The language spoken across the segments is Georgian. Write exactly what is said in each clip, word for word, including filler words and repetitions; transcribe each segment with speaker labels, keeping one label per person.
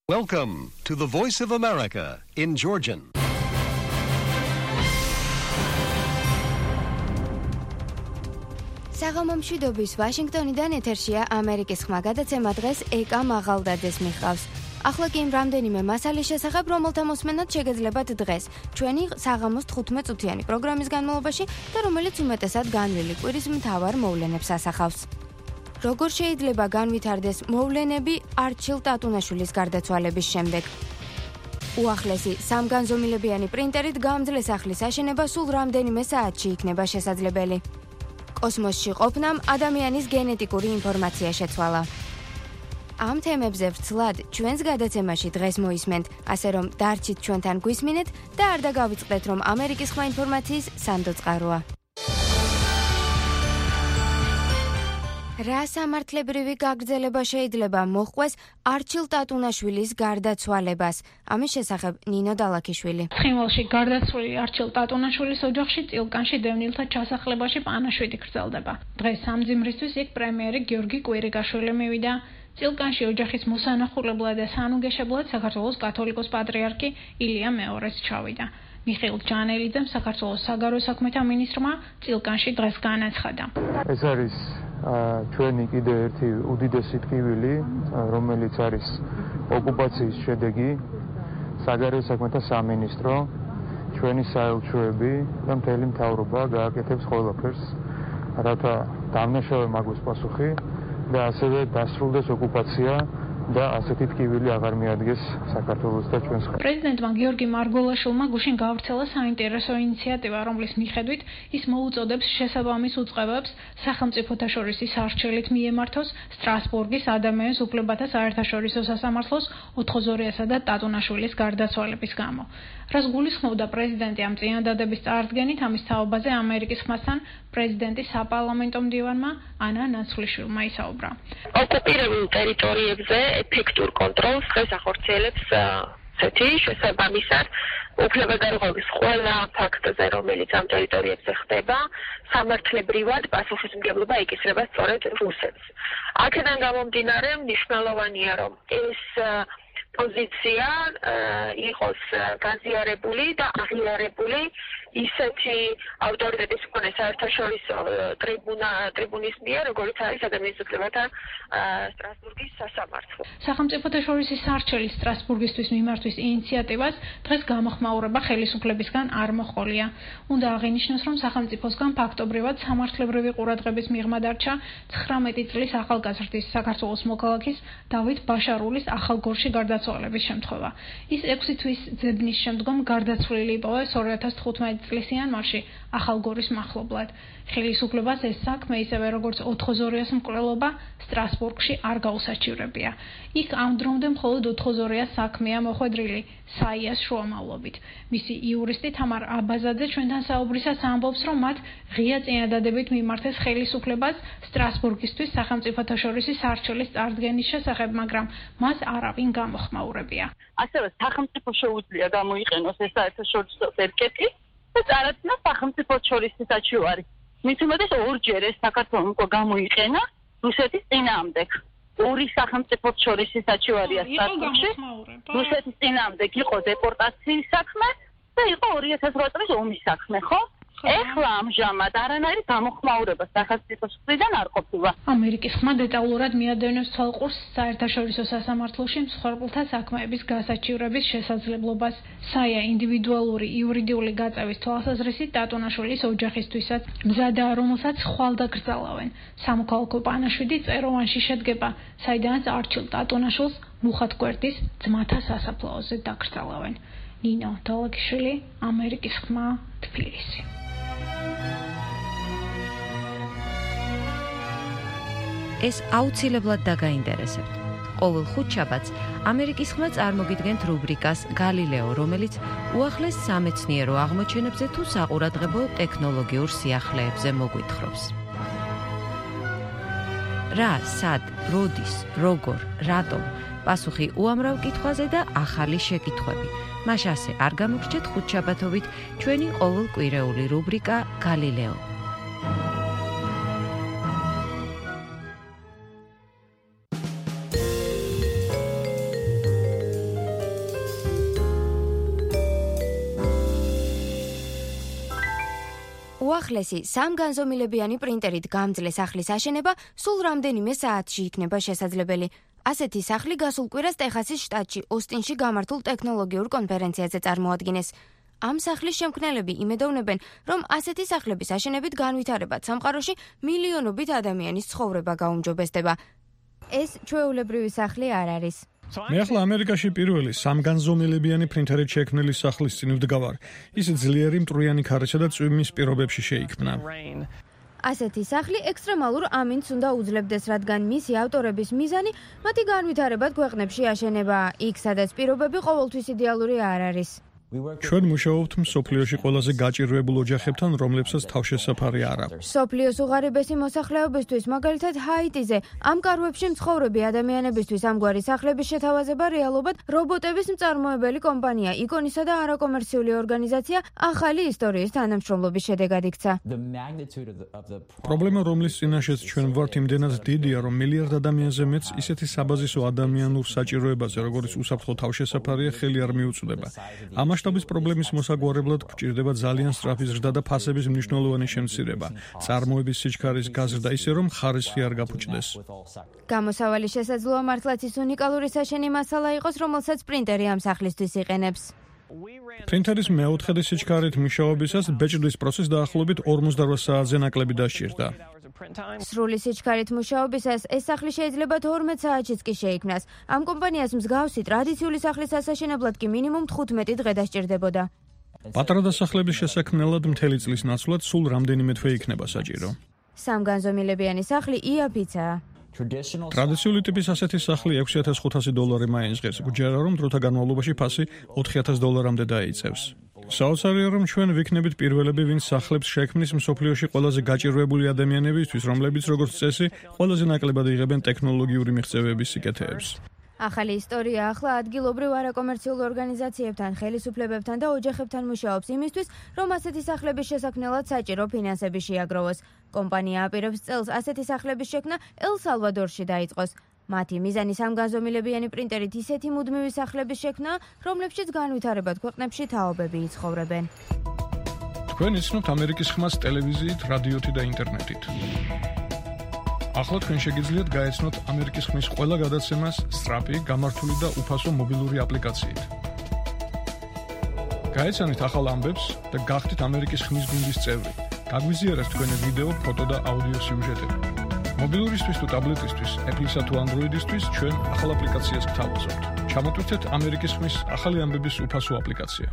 Speaker 1: Welcome to the Voice of America in Georgian.
Speaker 2: საღამომშვიდობის ვაშინგტონიდან ეთერშია ამერიკის ხმა გადაცემა დღეს ეკა მაღალდაძეს მიყავს. ახლა კი იმ რამდენიმე მასალის შესახებ, რომელთა მოსმენად შეგეძლებათ დღეს ჩვენი საღამოს თხუთმეტ წუთიანი პროგრამის განმავლობაში და რომელიც უმეტესად განვლილი კვირის მთავარ მოვლენებს ასახავს. როგორ შეიძლება განვითარდეს მოვლენები არჩილ ტატუნაშვილის გარდაცვალების შემდეგ? უახლესი სამგანზომილებიანი პრინტერით გამძლე სახლის აშენება სულ რამდენიმე საათში იქნება შესაძლებელი. კოსმოსში ყოფნამ ადამიანის გენეტიკური ინფორმაცია შეცვალა. ამ თემებზე ვრცლად ჩვენს გადაცემაში დღეს მოისმენთ, ასე რომ დარჩით ჩვენთან გვისმინეთ და არ დაგავიწყდეთ, რომ ამერიკის ხმა ინფორმაციის სანდო წყაროა. რა სამართლებრივი გაგრძელება შეიძლება მოჰყვეს არჩილ ტატუნაშვილის გარდაცვალებას? ამის შესახებ ნინო დალაქიშვილი.
Speaker 3: ცხინვალში გარდაცვლილი არჩილ ტატუნაშვილის ოჯახში წილკანში დევნილთა ჩასახლებაში პანაშვიდი გრძელდება. დღეს სამძიმრისთვის იქ პრემიერი გიორგი კვირიგაშვილი მივიდა. წილკანში ოჯახის მოსანახულებლად და სანუგეშებლად საქართველოს კათოლიკოს პატრიარქი ილია მეორეც ჩავიდა. მიხეილ ჯანელიძემ საქართველოს საგარეო საქმეთა მინისტრმა წილკანში დღეს განაცხადა.
Speaker 4: ეს არის ჩვენი კიდე ერთი უდიდესი ტკივილი, რომელიც არის ოკუპაციის შედეგი, საგარეო საქმეთა სამინისტრო, ჩვენი საელჩოები და მთელი მთავრობა გააკეთებს ყველაფერს, რათა დამნაშავე მაგვეს პასუხი და ასევე დასრულდეს ოკუპაცია და ასეთი ტკივილი აღარ მიადგეს საქართველოს და ჩვენს ხალხს.
Speaker 3: პრეზიდენტმა გიორგი მარგველაშვილმა გუშინ გავრცელა საინტერესო ინიციატივა, რომლის მიხედვით ის მოუწოდებს შესაბამის უწყებებს სახელმწიფოთა შორის არჩევლით მიემართოს სტრასბურგის ადამიანის უფლებათა საერთაშორისო სასამართლოს ოთხოზორიასა და ტატუნაშვილის გარდაცვალების გამო. რას გულისხმობდა პრეზიდენტი ამ წინადადების წარდგენით, ამის თაობაზე ამერიკის ხმასთან პრეზიდენტის საპარლამენტო მდივანმა ანა ნაცვლიშვილმა ისაუბრა.
Speaker 5: ოკუპირებულ ტერიტორიებზე ეფექტურ კონტროლს დღეს ახორციელებს ცეთი შესაბამისად უფლებადარღვევის ყველა ფაქტზე, რომელიც ამ ტერიტორიებზე ხდება, სამართლებრივად პასუხისმგებლობა იკისრება სწორედ რუსეთს. აქედან გამომდინარე, მნიშვნელოვანია, რომ ეს პოზიცია იყოს გაზიარებული და აღიარებული ისეთი ავტორიტეტის მქონე საერთაშორისო ტრიბუნა ტრიბუნის მიერ, როგორც არის ადამიანის უფლებათა სტრასბურგის სასამართლო.
Speaker 3: სახელმწიფოთა შორის არჩევის სტრასბურგისთვის მიმართვის ინიციატივას დღეს გამოხმაურება ხელისუფლებისგან არ მოჰყოლია. უნდა აღინიშნოს, რომ სახელმწიფოსგან ფაქტობრივად სამართლებრივი ყურადღების მიღმა დარჩა ცხრამეტი წლის ახალგაზრდის საქართველოს მოქალაქის დავით ბაშარულის ახალგორში გარდაცვალების შემთხვევა. ის ექვსი თვის ძებნის შემდგომ გარდაცვლილი იპოვეს ორი ათას თხუთმეტი წლის იანვარში ახალგორის მახლობლად. ხელისუფლებას ეს საქმე ისევე როგორც ოთხოზორიას მკვლელობა სტრასბურგში არ გაუსაჩივრებია. იქ ამ დრომდე მხოლოდ ოთხოზორიას საქმეა მოხვედრილი საიას შუამავლობით. მისი იურისტი თამარ აბაზაძე ჩვენთან საუბრისას ამბობს, რომ მათ ღია წინადადებით მიმართეს ხელისუფლებას სტრასბურგისთვის სახელმწიფოთა შორის არჩევის წარდგენის შესახებ, მაგრამ მას არავინ გამოხმაურებია.
Speaker 6: ასევე სახელმწიფო შეუძლია გამოიყენოს ეს საერთაშორისო ერკეტი და წარადგინა სახელმწიფო შორის საჩივარი. მით უმეტეს ორჯერ ეს საქართველოს უკვე გამოიყენა რუსეთის წინააღმდეგ. ორი სახელმწიფო შორის საჩივარია სტატუსში. რუსეთის წინააღმდეგ იყო დეპორტაციის საქმე და იყო ორი ათას რვა წლის ომის საქმე, ხო? ეხლა ამჟამად არანაირი გამოხმაურება სახელმწიფოს მხრიდან არ ყოფილა.
Speaker 3: ამერიკის ხმა დეტალურად მიადევნებს თვალყურს საერთაშორისო სასამართლოში მსხვერპლთა საქმეების გასაჩივრების შესაძლებლობას. საია ინდივიდუალური იურიდიული გაწევის თვალსაზრისით ტატუნაშვილის ოჯახისთვისაც მზადაა, რომელსაც ხვალ დაკრძალავენ. სამოქალაქო პანაშვიდი წეროვანში შედგება, საიდანაც არჩილ ტატუნაშვილს მუხათგვერდის ძმათა სასაფლაოზე დაკრძალავენ. ნინო დალაქიშვილი, ამერიკის ხმა, თბილისი.
Speaker 7: ეს აუცილებლად დაგაინტერესებთ. ყოველ ხუთშაბათს ამერიკის ხმა წარმოგიდგენთ რუბრიკას გალილეო, რომელიც უახლეს სამეცნიერო აღმოჩენებზე თუ საყურადღებო ტექნოლოგიურ სიახლეებზე მოგვითხრობს. რა, სად, როდის, როგორ, რატომ? პასუხი უამრავ კითხვაზე და ახალი შეკითხვები. მას ასე არ გამოგრჩეთ ხუთშაბათობით ჩვენი ყოველკვირეული რუბრიკა გალილეო.
Speaker 2: უახლესი სამგანზომილებიანი პრინტერით გამძლე სახლის აშენება სულ რამდენიმე საათში იქნება შესაძლებელი. ასეთი სახლი გასულ კვირას ტეხასის შტატში ოსტინში გამართულ ტექნოლოგიურ კონფერენციაზე წარმოადგინეს. ამ სახლის შემქმნელები იმედოვნებენ, რომ ასეთი სახლების აშენებით განვითარებად სამყაროში მილიონობით ადამიანის ცხოვრება გაუმჯობესდება. ეს ჩვეულებრივი სახლი არ არის.
Speaker 8: მე ახლა ამერიკაში პირველი სამგანზომილებიანი პრინტერით შექმნილი სახლის წინ ვდგავარ. ის ძლიერი მტვრიანი ქარისა და წვიმის პირობებში შეიქმნა.
Speaker 2: ასეთი სახლი ექსტრემალურ ამინდს უნდა უძლებდეს, რადგან მისი ავტორების მიზანი მათი განვითარებად ქვეყნებში აშენებაა, იქ სადაც პირობები ყოველთვის იდეალური არ არის.
Speaker 8: ჩვენ მუშაობთ მსოფლიოში ყველაზე გაჭირვებულ ოჯახებთან, რომლებსაც თავშესაფარი არ აქვს.
Speaker 2: მსოფლიოს უღარიბესი მოსახლეობისთვის, მაგალითად ჰაიტიზე, ამ კარვებში მცხოვრები ადამიანებისთვის ამგვარი სახლების შეთავაზება რეალობად რობოტების მწარმოებელი კომპანია იკონისა და არაკომერციული ორგანიზაცია ახალი ისტორიის თანამშრომლობის შედეგად იქცა.
Speaker 8: პრობლემა, რომლის წინაშეც ჩვენ ვართ, იმდენად დიდია, რომ მილიარდ ადამიანზე მეც ისეთი საბაზისო ადამიანურ საჭიროებაზე, როგორც უსაფრთხო თავშესაფარია, ხელი არ მიუწვდება. ამას მასშტაბის პრობლემის მოსაგვარებლად გვჭირდება ძალიან სწრაფი ზრდა და ფასების მნიშვნელოვანი შემცირება, წარმოების სიჩქარის გაზრდა ისე, რომ ხარისხი არ გაფუჭდეს.
Speaker 2: გამოსავალი შესაძლოა მართლაც ის უნიკალური საშენი მასალა იყოს, რომელსაც პრინტერი ამ სახლისთვის იყენებს.
Speaker 8: პრინტერის მეოთხედი სიჩქარით მუშაობისას ბეჭდვის პროცესს დაახლოებით ორმოცდაოთხ საათზე ნაკლები დასჭირდა.
Speaker 2: სრული სიჩქარით მუშაობისას ეს სახლი შეიძლება თორმეტ საათშიც კი შეიქმნას. ამ კომპანიას მსგავსი ტრადიციული სახლის ასაშენებლად კი მინიმუმ თხუთმეტი დღე დასჭირდებოდა.
Speaker 8: პატარა დასახლების შესაქმნელად მთელი წლის ნაცვლად სულ რამდენიმე თვე იქნება საჭირო.
Speaker 2: სამგანზომილებიანი სახლი იაფიცაა.
Speaker 8: ტრადიციული ტიპის ასეთი სახლი ექვსი ათას ხუთასი დოლარი მაინც, გჯერა რომ დროთა განმავლობაში ფასი ოთხი ათას დოლარამდე დაიწევს. საოცარია, რომ ჩვენ ვიქნებით პირველები, ვინც სახლებს შექმნის მსოფლიოში ყველაზე გაჭირვებული ადამიანებისთვის, რომლებიც როგორც წესი, ყველაზე ნაკლებად იღებენ ტექნოლოგიური მიღწევების სიკეთეებს.
Speaker 2: ახალი ისტორია ახლა ადგილობრივ არაკომერციულ ორგანიზაციებთან, ხელისუფლებებთან და ოჯახებთან მუშაობს იმისთვის, რომ ასეთი სახლების შესაქმნელად საჭირო ფინანსები შეაგროვოს. კომპანია აპირებს წელს ასეთი სახლების შექმნა ელ-სალვადორში დაიწყოს. მათი მიზანი სამგანზომილებიანი პრინტერით ისეთი მუდმივი სახლების შექმნა, რომლებშიც განვითარებად ქვეყნებში თაობები იცხოვრებენ.
Speaker 8: თქვენ იცნობთ ამერიკის ხმას ტელევიზიით, რადიოთი და ინტერნეტით. ახლა თქვენ შეგიძლიათ გაეცნოთ ამერიკის ხმის ყველა გადაცემას სწრაფი, გამართული და უფასო მობილური აპლიკაციით. გაეცანით ახალ ამბებს და გახდით ამერიკის ხმის გუნდის წევრი. გაგვიზიარეთ თქვენი ვიდეო, ფოტო და აუდიო სიუჟეტები. მობილურისთვის თუ ტაბლეტისთვის, Apple-ისა თუ Android-ისთვის ჩვენ ახალ აპლიკაციას გთავაზობთ. ჩამოტვირთეთ ამერიკის ხმის ახალი ამბების უფასო აპლიკაცია.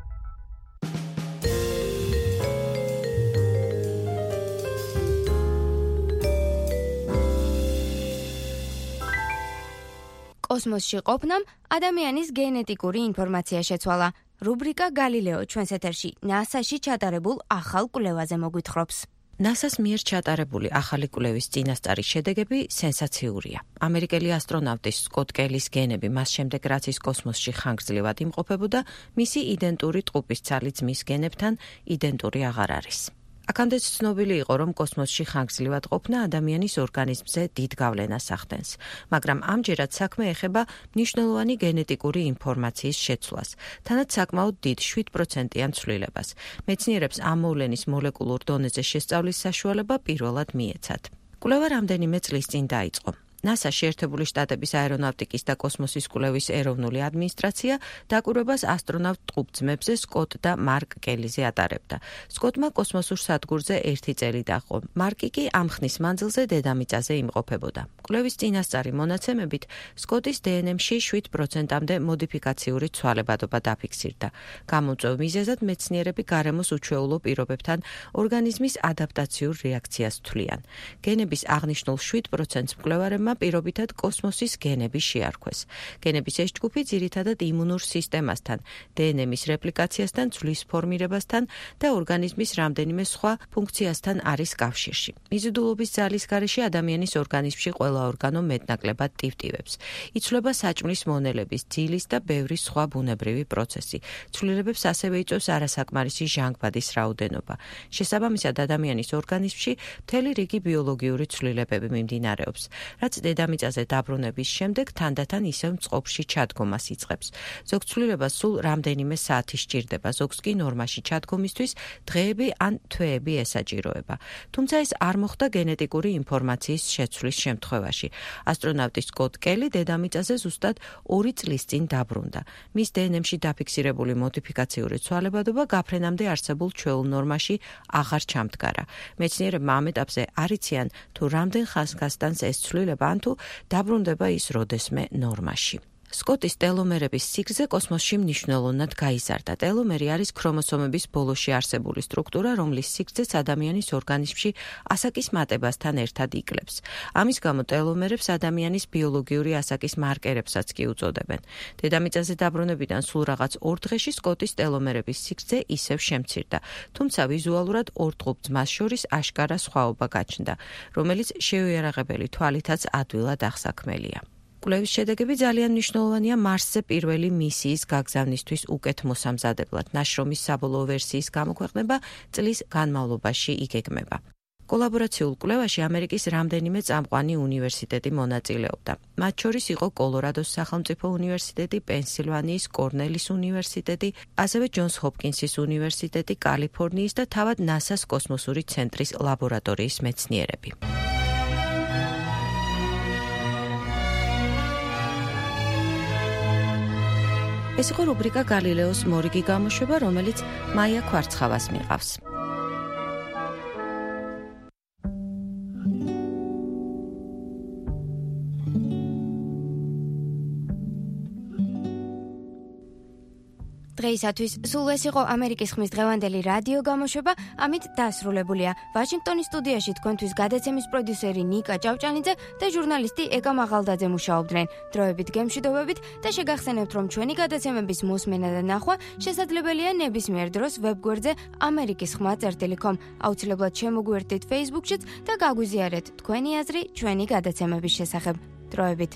Speaker 2: კოსმოსში ყოფნამ ადამიანის გენეტიკური ინფორმაცია შეცვალა. რუბრიკა გალილეო ჩვენს ეთერში ნასაში ჩატარებულ ახალ კვლევაზე მოგვითხრობს.
Speaker 7: ნასას მიერ ჩატარებული ახალი კვლევის წინასწარი შედეგები სენსაციურია. ამერიკელი ასტრონავტის სკოტ კელის გენები მას შემდეგ, რაც ის კოსმოსში ხანგრძლივად იმყოფებოდა, მისი იდენტური ტყუპის ცალი ძმის გენებთან იდენტური აღარ არის. აქამდეც ცნობილი იყო, რომ კოსმოსში ხანგრძლივად ყოფნა ადამიანის ორგანიზმზე დიდ გავლენას ახდენს, მაგრამ ამჯერად საქმე ეხება მნიშვნელოვანი გენეტიკური ინფორმაციის შეცვლას, თანაც საკმაოდ დიდ შვიდ პროცენტიან ცვლილებას. მეცნიერებს ამ მოვლენის მოლეკულურ დონეზე შესწავლის საშუალება პირველად მიეცათ. კვლევა რამდენიმე წლის წინ დაიწყო. ნასა შეერთებული შტატების აერონავტიკის და კოსმოსის კვლევის ეროვნული ადმინისტრაცია დაკვირვებას ასტრონავტ ტყუპძმებზე სკოტ და მარკ კელიზე ატარებდა. სკოტმა კოსმოსურ სადგურზე ერთი წელი დაჰყო. მარკი კი ამ ხნის მანძილზე დედამიწაზე იმყოფებოდა. კვლევის წინასწარი მონაცემებით სკოტის დე ენ ემში შვიდ პროცენტამდე მოდიფიკაციური ცვალებადობა დაფიქსირდა. გამოწვევ მიზეზად მეცნიერები გარემოს უჩვეულო პირობებთან ორგანიზმის ადაპტაციურ რეაქციას თვლიან. გენების აღნიშნულ შვიდ პროცენტს მკვლევარებმა პირობითად კოსმოსის გენები შეარქვეს. გენების ეს ჯგუფი ძირითადად იმუნურ სისტემასთან, დე ენ ემის რეპლიკაციასთან, ცვლის ფორმირებასთან და ორგანიზმის რამდენიმე სხვა ფუნქციასთან არის კავშირში. მიზიდულობის ძალის გარეშე ადამიანის ორგანიზმში ყველა ორგანო მეტნაკლებად ტივტივებს. იცვლება საჭმლის მონელების, ძილის და ბევრი სხვა ბუნებრივი პროცესი. ცვლილებებს ასევე იწვევს არასაკმარისი ჟანგბადის რაოდენობა. შესაბამისად, ადამიანის ორგანიზმში მთელი რიგი ბიოლოგიური ცვლილებები მიმდინარეობს, რაც რაც დედამიწაზე დაბრუნების შემდეგ თანდათან ისევ წყობაში ჩადგომას იწყებს. ზოგ ცვლილებას სულ რამდენიმე საათი სჭირდება, ზოგს კი ნორმაში ჩადგომისთვის დღეები ან თვეები ესაჭიროება. თუმცა ეს არ მოხდა გენეტიკური ინფორმაციის შეცვლის შემთხვევაში. ასტრონავტი სკოტ კელი დედამიწაზე ზუსტად ორი წლის წინ დაბრუნდა. მის დე ენ ემში დაფიქსირებული მოდიფიკაციური ცვალებადობა გაფრენამდე არსებულ ჩვეულ ნორმაში აღარ ჩამდგარა. მეცნიერებმა ამ ეტაპზე არ იციან თუ რამდენ ხანს გასტანს ეს ცვლილება ან თუ დაბრუნდება ის როდესმე ნორმაში. სკოტის ტელომერების სიგრძე კოსმოსში მნიშვნელოვნად გაიზარდა. ტელომერი არის ქრომოსომების ბოლოში არსებული სტრუქტურა, რომლის სიგრძეც ადამიანის ორგანიზმში ასაკის მატებასთან ერთად იკლებს. ამის გამო ტელომერებს ადამიანის ბიოლოგიური ასაკის მარკერებსაც კი უწოდებენ. დედამიწაზე დაბრუნებიდან სულ რაღაც ორ დღეში სკოტის ტელომერების სიგრძე ისევ შემცირდა, თუმცა ვიზუალურად ორ ტყუპ-ძმას შორის აშკარა სხვაობა გაჩნდა, რომელიც შეუიარაღებელი თვალითაც ადვილად აღსაქმელია. კვლევის შედეგები ძალიან მნიშვნელოვანია მარსზე პირველი მისიის გაგზავნისთვის უკეთ მოსამზადებლად. ნაშრომის საბოლოო ვერსიის გამოქვეყნება წლის განმავლობაში იგეგმება. კოლაბორაციულ კვლევაში ამერიკის რამდენიმე წამყვანი უნივერსიტეტი მონაწილეობდა. მათ შორის იყო კოლორადოს სახელმწიფო უნივერსიტეტი, პენსილვანიის კორნელის უნივერსიტეტი, ასევე ჯონს ჰოპკინსის უნივერსიტეტი, კალიფორნიის და თავად ნასას კოსმოსური ცენტრის ლაბორატორიის მეცნიერები. ეს იყო რუბრიკა გალილეოს მორიგი გამოშვება, რომელიც მაია ქვარცხავას მიყავს.
Speaker 2: დღეისათვის სულ ეს იყო ამერიკის ხმის დღევანდელი რადიო გამოშვება, ამით დასრულებულია. ვაშინგტონის სტუდიაში თქვენთვის გადაცემის პროდიუსერი ნიკა ჭავჭანიძე და ჟურნალისტი ეკა მაღალდაძე მუშაობდნენ. დროებით გემშვიდობებით და შეგახსენებთ, რომ ჩვენი გადაცემების მოსმენა და ნახვა შესაძლებელია ნებისმიერ დროს ვებგვერდზე ამერიკის ხმა წერტილი კომ. აუცილებლად შემოგვიერთდით Facebook-შიც და გაგვიზიარეთ თქვენი აზრი ჩვენი გადაცემების შესახებ. დროებით.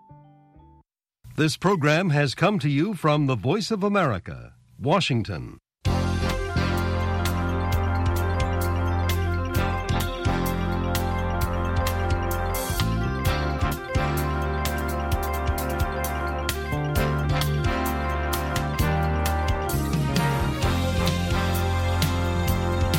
Speaker 1: This program has come to you from the Voice of America, Washington.